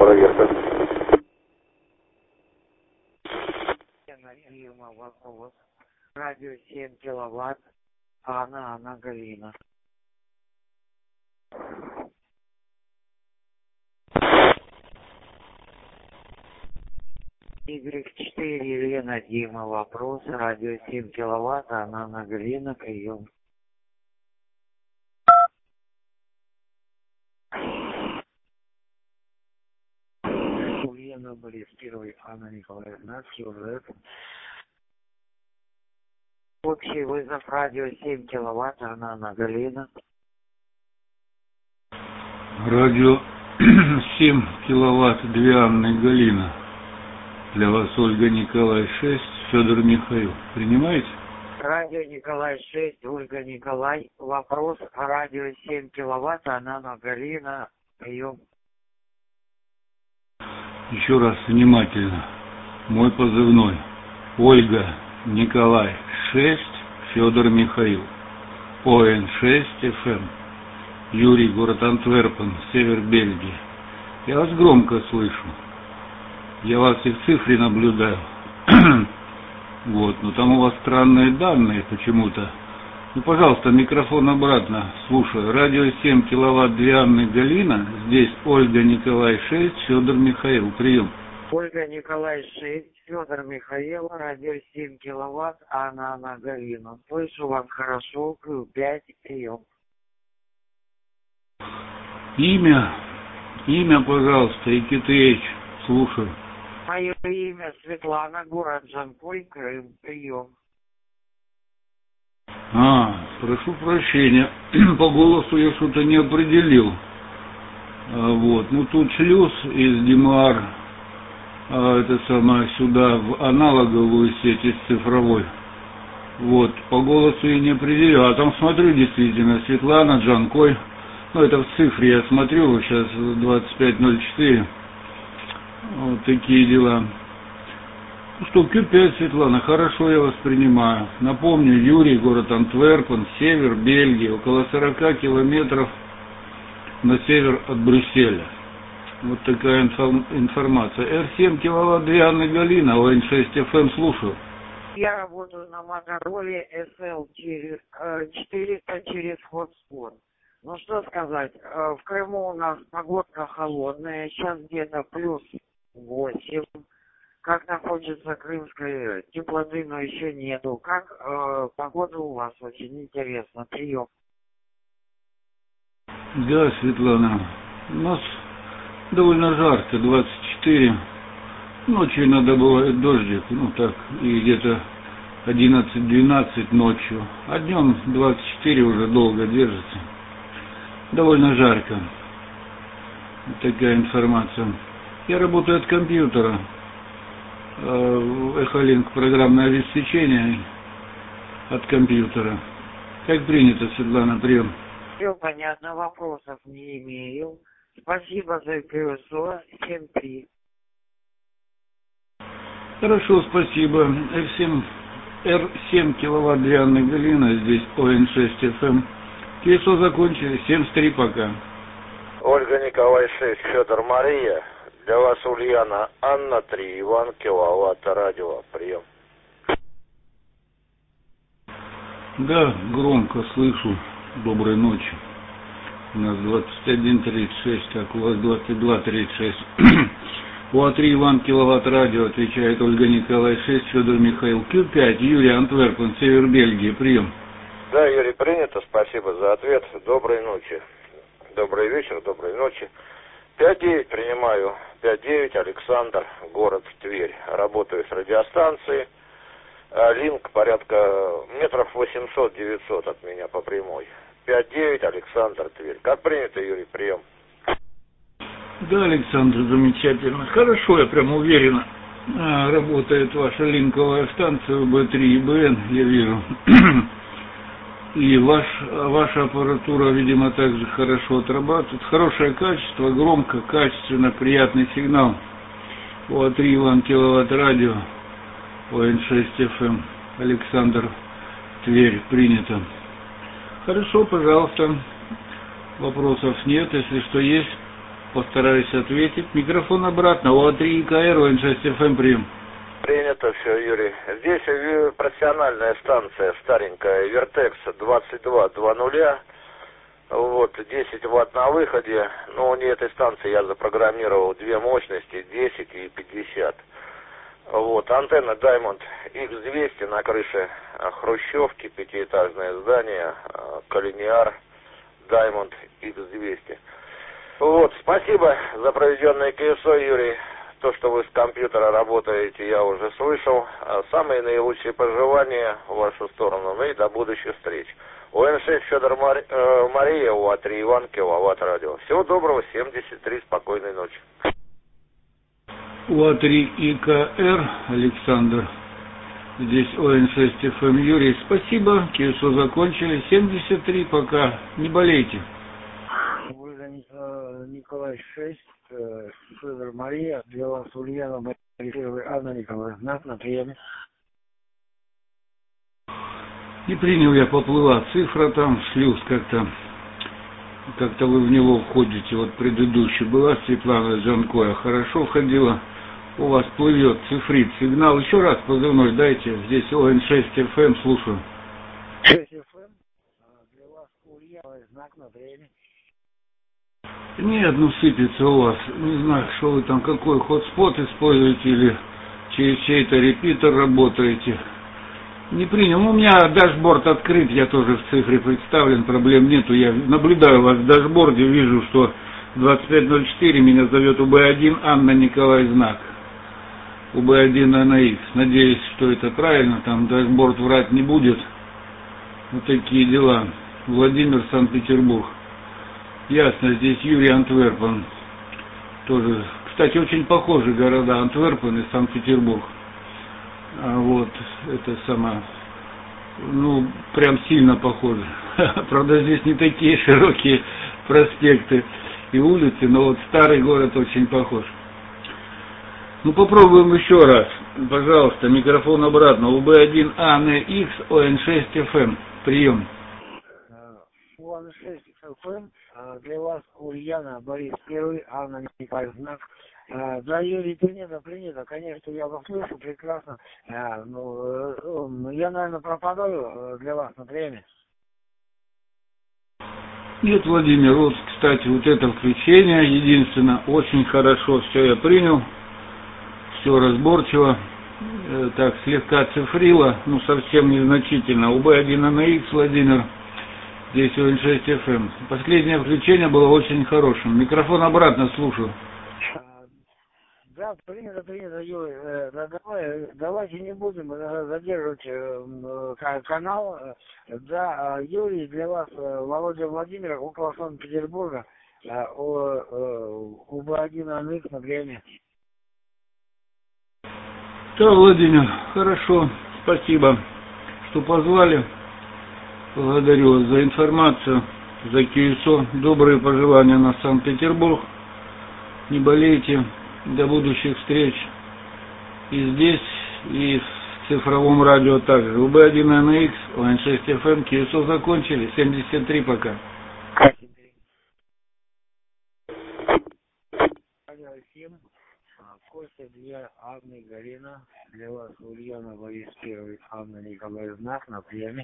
проверка. Вопрос. Радио 7 киловатт. Анна Галина. Y4 Елена Дима. Вопрос. Радио 7 киловатт. Анна Галина. Прием. Ульяна Борис, первый, Анна Николаевна, Силуэт. Общий вызов радио 7 киловатт, Анна Галина. Радио 7 киловатт, 2 Анны Галина. Для вас Ольга Николай 6, Федор Михаил. Принимаете? Радио Николай 6, Ольга Николай. Вопрос. Радио 7 киловатт, Анна Галина. Прием. Еще раз внимательно. Мой позывной. Ольга Николай 6, Федор Михаил. ОН6 ФМ. Юрий, город Антверпен, север Бельгии. Я вас громко слышу. Я вас и в цифре наблюдаю. Вот, но там у вас странные данные почему-то. Ну, пожалуйста, микрофон обратно. Слушаю. Радио 7 киловатт, 2 Анны Галина. Здесь Ольга Николай 6, Федор Михаил. Прием. Ольга Николай 6, Федор Михаил. Радио 7 киловатт, Анна Галина. Слышу вас хорошо. Q5. Прием. Имя, пожалуйста, и КТХ. Слушаю. Мое имя Светлана, город Джанкой, Крым. Прием. Прошу прощения, по голосу я что-то не определил. Вот, ну тут шлюз из ДИМАР, это самое, сюда, в аналоговую сеть из цифровой. Вот, по голосу я не определил, а там смотрю, действительно, Светлана, Джанкой, ну это в цифре я смотрю, сейчас 2504, вот такие дела. Ну что, Q5, Светлана, хорошо, я вас принимаю. Напомню, Юрий, город Антверпен, север Бельгии, около 40 километров на север от Брюсселя. Вот такая информация. R7 киловатт, 2 Анны Галина, ОН6 FM, слушаю. Я работаю на Мотороле SL 400 через Hotspot. Ну что сказать, в Крыму у нас погодка холодная, сейчас где-то плюс 8. Как находится крымская теплоты, но еще нету. Как погода у вас? Очень интересно. Прием. Да, Светлана, у нас довольно жарко, 24. Ночью иногда бывает дождик, ну так, и где-то 11-12 ночью. А днем 24 уже долго держится. Довольно жарко. Вот такая информация. Я работаю от компьютера. Эхолинк, программное обеспечение от компьютера. Как принято, Светлана, прием. Все понятно, вопросов не имею. Спасибо за КСО 7-3. Хорошо, спасибо. R7 киловатт, 2 Анны Галина, здесь ОН6 FM. КСО закончили, 73 пока. Ольга Николай 6, Федор Мария. Для вас Ульяна Анна 3, Иван киловатт, радио, прием. Да, громко слышу. Доброй ночи. У нас 21:36, так, у вас 22:36. УА3 Иван киловатт, радио, отвечает Ольга Николай 6, Федор Михаил. Q5, Юрий, Антверпен, север Бельгии, прием. Да, Юрий, принято, спасибо за ответ. Доброй ночи. Добрый вечер, доброй ночи. 5-9 принимаю. 5-9, Александр, город Тверь. Работаю с радиостанцией. Линк порядка метров 800-900 от меня по прямой. 5-9, Александр, Тверь. Как принято, Юрий, прием. Да, Александр, замечательно. Хорошо, я прям уверенно. Работает ваша линковая станция УБ3 и БН, я вижу. И ваша аппаратура, видимо, также хорошо отрабатывает. Хорошее качество, громко, качественно, приятный сигнал. УА3 Иван киловатт, радио, ОН6 FM, Александр, Тверь, принято. Хорошо, пожалуйста. Вопросов нет, если что есть. Постараюсь ответить. Микрофон обратно. ОА-3 ИКР, ОН6 FM, прием. Принято все, Юрий. Здесь профессиональная станция старенькая, Вертекс 2220. Вот, 10 ватт на выходе. Но у нее этой станции я запрограммировал две мощности, 10 и 50. Вот, антенна Diamond X200 на крыше хрущевки, пятиэтажное здание, коллинеар Diamond X200. Вот, спасибо за проведенное КСО, Юрий. То, что вы с компьютера работаете, я уже слышал. Самые наилучшие пожелания в вашу сторону, ну и до будущих встреч. ОН6 Федор Мария, УА-3 Иван, Киловатт Радио. Всего доброго, 73, спокойной ночи. УА-3 ИКР, Александр. Здесь ОН6 FM Юрий. Спасибо, КСО закончили. 73 пока. Не болейте. Николай 6, Федор Мария, для вас Ульяна Мария, Анна Николаевна, знак на приеме. Не принял я, поплыла цифра там, шлюз как-то вы в него входите. Вот предыдущий была Светлана Жанкоя, хорошо входила, у вас плывет цифрит, сигнал. Еще раз позывной дайте, здесь ОН6 FM, слушаю. 6 FM, для вас Ульяна, знак на приеме. Нет, ну сыпется у вас, не знаю, что вы там, какой хотспот используете или через чей-то репитер работаете. Не принял, у меня дашборд открыт, я тоже в цифре представлен, проблем нету, я наблюдаю вас в дашборде, вижу, что 2504 меня зовет УБ1 Анна Николай знак, УБ1 АНАХ, надеюсь, что это правильно, там дашборд врать не будет, вот такие дела. Владимир, Санкт-Петербург. Ясно, здесь Юрий, Антверпен. Тоже, кстати, очень похожи города Антверпен и Санкт-Петербург. Вот, это самое, ну, прям сильно похожи. Правда, здесь не такие широкие проспекты и улицы, но вот старый город очень похож. Ну, попробуем еще раз. Пожалуйста, микрофон обратно. УБ1 АНХ, ОН6 FM. Прием. ОН6 FM. Для вас Ульяна, Борис I, Анна Николаевна, знак. Да, Юрий, принято, конечно, я вас слышу прекрасно, я, наверное, пропадаю для вас на время. Нет, Владимир, вот, кстати, вот это включение, единственное, очень хорошо, все я принял, все разборчиво, так, слегка цифрило, ну, совсем незначительно, УБ1 АНХ, Владимир, здесь ОН6 FM. Последнее включение было очень хорошим, микрофон обратно, слушаю. Да, принято, Юрий. Давайте не будем задерживать канал. Да, Юрий, для вас Володя Владимир, около Санкт-Петербурга, УБ1 АНХ на время. Да, Владимир, хорошо, спасибо, что позвали. Благодарю вас за информацию, за КСО. Добрые пожелания на Санкт-Петербург. Не болейте. До будущих встреч и здесь, и в цифровом радио также. УБ1 АНХ, ОН6 FM, КСО закончили, 73 пока. Костя для Анны Галина, для вас Ульяна, Борис I, Анна Николаевна, знак на приеме.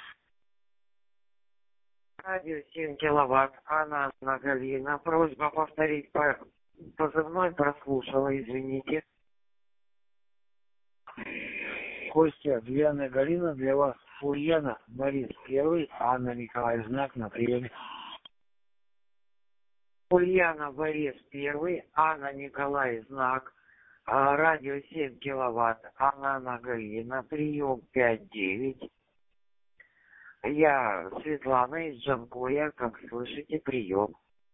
Радио 7 киловатт, Анна Галина, просьба повторить позывной, прослушала, извините. Костя, для Анны Галина, для вас Ульяна, Борис I, Анна Николаевна, знак на приеме. Ульяна, Борис I, Анна Николай, знак. Радио 7 киловатт, Анна Галина, прием 5-9. Я Светлана из Джанкоя, как слышите, прием.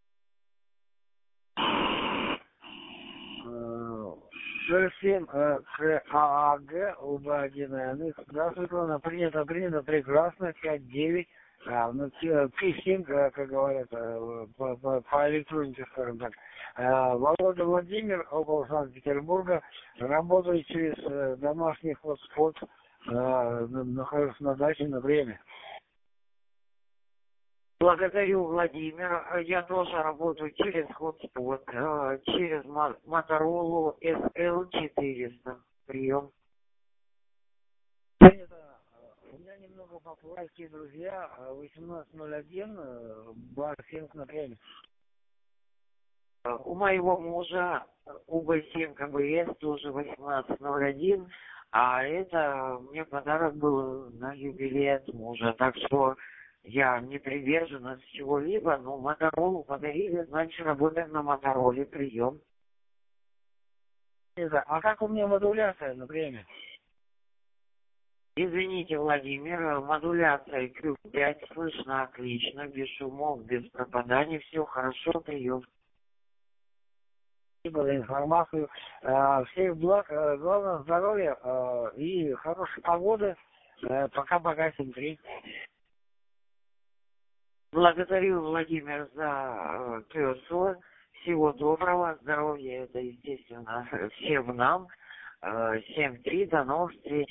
67 КААГ, УБ1 АНХ. Да, Светлана, принято, прекрасно, 5-9. Писем, как говорят, по электронике, скажем так. Володя Владимир, около Санкт-Петербурга, работаю через домашний хотспот, нахожусь на даче на время. Благодарю, Владимир. Я тоже работаю через Hotspot, через Motorola SL400. Прием. У меня немного по-пластике, друзья. 1801, бар Финк на приеме. У моего мужа УБ-7 КБС тоже 1801, а это мне подарок был на юбилей от мужа, так что я не привержена чего-либо, но Моторолу подарили, значит работаем на Мотороле, прием. А как у меня модуляция на приеме? Извините, Владимир, модуляция Q5 слышно отлично, без шумов, без пропаданий, все хорошо, прием. Спасибо за информацию. Всех благ, главное здоровья и хорошей погоды. Пока-пока, 7-3. Благодарю, Владимир, за КСО. Всего доброго, здоровья, это, естественно, всем нам. 7-3, до новых встреч.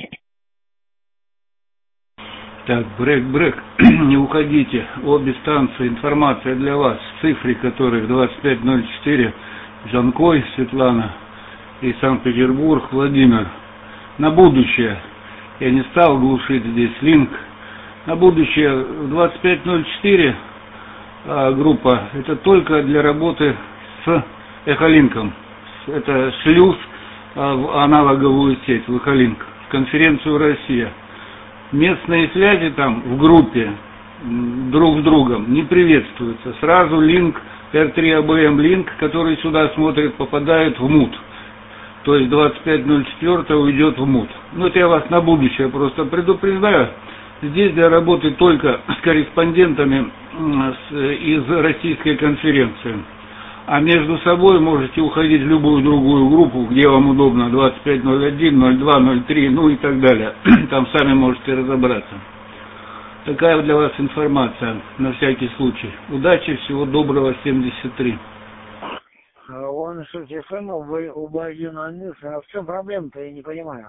Так, брейк, не уходите. Обе станции, информация для вас. Цифры, которые 2504, Жанкой, Светлана и Санкт-Петербург, Владимир. На будущее. Я не стал глушить здесь линк. На будущее 2504 группа, это только для работы с Эхолинком. Это шлюз в аналоговую сеть, в Эхолинк, в конференцию «Россия». Местные связи там в группе друг с другом не приветствуются. Сразу линк, R3ABM линк, который сюда смотрит, попадает в мут. То есть 2504 уйдет в мут. Ну это я вас на будущее просто предупреждаю. Здесь для работы только с корреспондентами из российской конференции. А между собой можете уходить в любую другую группу, где вам удобно, 2501, 02, 03, ну и так далее. Там сами можете разобраться. Такая для вас информация, на всякий случай. Удачи, всего доброго, 73. Он что, ТФМ убойден, а в чем проблема-то, я не понимаю.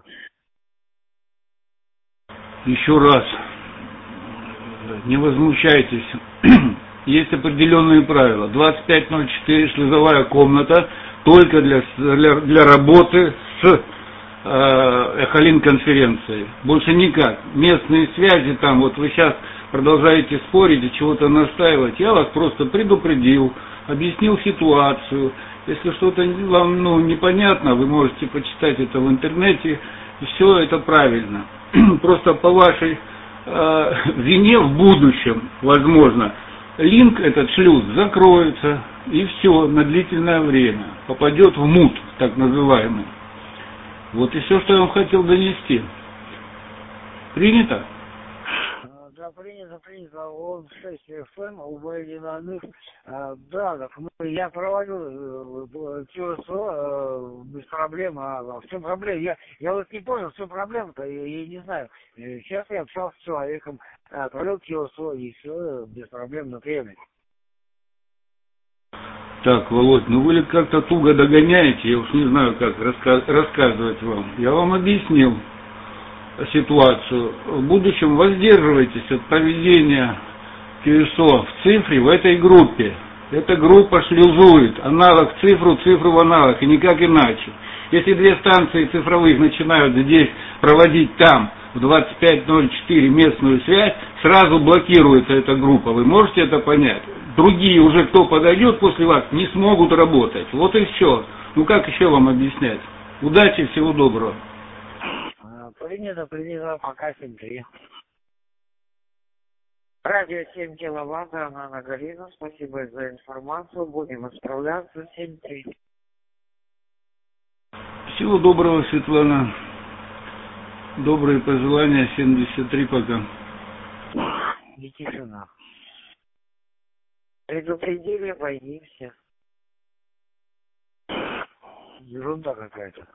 Еще раз, не возмущайтесь. Есть определенные правила. 2504 шлюзовая комната только для работы с Эхолинк конференцией. Больше никак. Местные связи там, вот вы сейчас продолжаете спорить и чего-то настаивать. Я вас просто предупредил, объяснил ситуацию. Если что-то вам непонятно, вы можете почитать это в интернете. И все это правильно. Просто по вашей вине в будущем, возможно, линк, этот шлюз, закроется, и все, на длительное время попадет в мут, так называемый. Вот и все, что я вам хотел донести. Принято? Да, принято. Он 6 ФМ, убойденных. Да, так я проводил ТСО без проблем. А в чем проблема? Я вот не понял, в чем проблема-то, я не знаю. Сейчас я общался с человеком, провел ТСО, и все без проблем на приеме. Так, Володь, ну вы как-то туго догоняете, я уж не знаю, как рассказывать вам. Я вам объяснил ситуацию. В будущем воздерживайтесь от проведения ТСО в цифре в этой группе. Эта группа шлюзует аналог цифру в аналог, и никак иначе. Если две станции цифровых начинают здесь проводить там, в 2504 местную связь, сразу блокируется эта группа. Вы можете это понять? Другие уже, кто подойдет после вас, не смогут работать. Вот и все. Ну как еще вам объяснять? Удачи, всего доброго. Принято, пока 7-3. Радио 7 киловатт, Анна Галина, спасибо за информацию, будем исправляться, 7-3. Всего доброго, Светлана. Добрые пожелания, 73 пока. И тишина. Предупредили, боимся. Ерунда какая-то.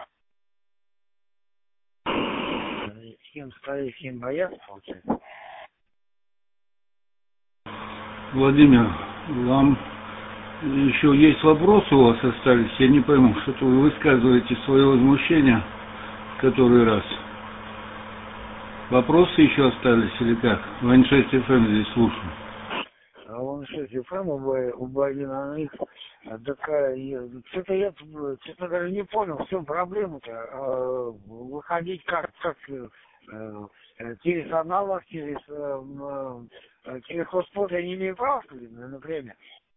С кем стоит, с кем боятся, получается. Владимир, вам еще есть вопросы у вас остались? Я не пойму, что-то вы высказываете свое возмущение в который раз. Вопросы еще остались или как? Вань 6 FM здесь слушаю. 6 FM, УБ1X. Что-то я, честно говоря, не понял, в чем проблема-то. Выходить как через аналог, через хоспот я не имею права, например.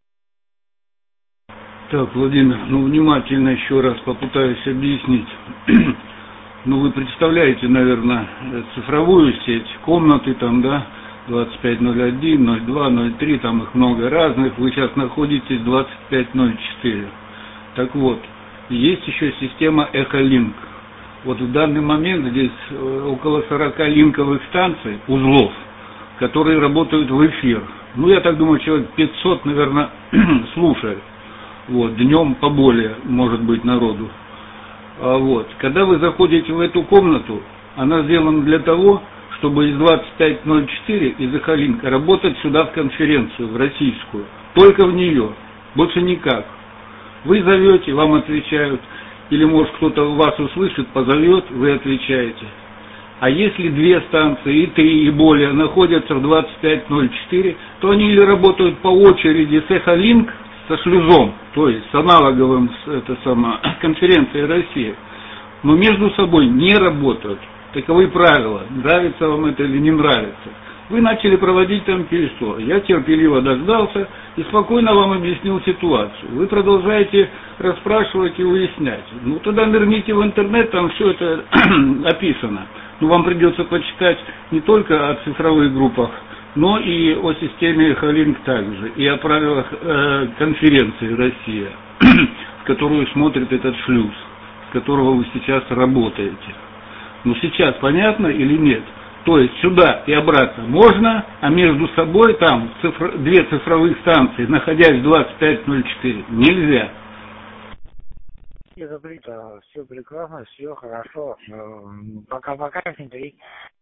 Так, Владимир, внимательно еще раз попытаюсь объяснить. Вы представляете, наверное, цифровую сеть, комнаты там, да, 2501, 02, 03, там их много разных. Вы сейчас находитесь 2504. Так вот, есть еще система Эхолинк. Вот в данный момент здесь около 40 линковых станций, узлов, которые работают в эфир. Я так думаю, человек 500, наверное, слушает. Днем поболее, может быть, народу. Когда вы заходите в эту комнату, она сделана для того, чтобы из 2504, из Эхолинка, работать сюда в конференцию, в российскую. Только в нее, больше никак. Вы зовете, вам отвечают, или может кто-то вас услышит, позовет, вы отвечаете. А если 2 станции, и 3, и более находятся в 2504, то они или работают по очереди с Эхолинк, со шлюзом, то есть с аналоговым конференцией России, но между собой не работают. Таковы правила. Нравится вам это или не нравится. Вы начали проводить там пересор. Я терпеливо дождался и спокойно вам объяснил ситуацию. Вы продолжаете расспрашивать и выяснять. Тогда нырните в интернет, там все это описано. Вам придется почитать не только о цифровых группах, но и о системе Эхолинк также, и о правилах конференции «Россия», в которую смотрит этот шлюз, с которого вы сейчас работаете. Сейчас понятно или нет? То есть сюда и обратно можно, а между собой там 2 цифровых станции, находясь в 2504, нельзя. Все прекрасно, все хорошо. Пока-пока, Сергей.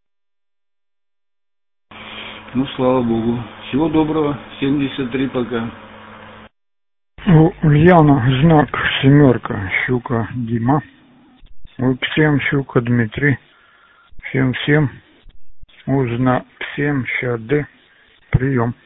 Слава Богу. Всего доброго. 73 пока. Ульяна, знак 7, щука Дима. Всем щука Дмитрий. Всем. Знак 7, щады. Прием.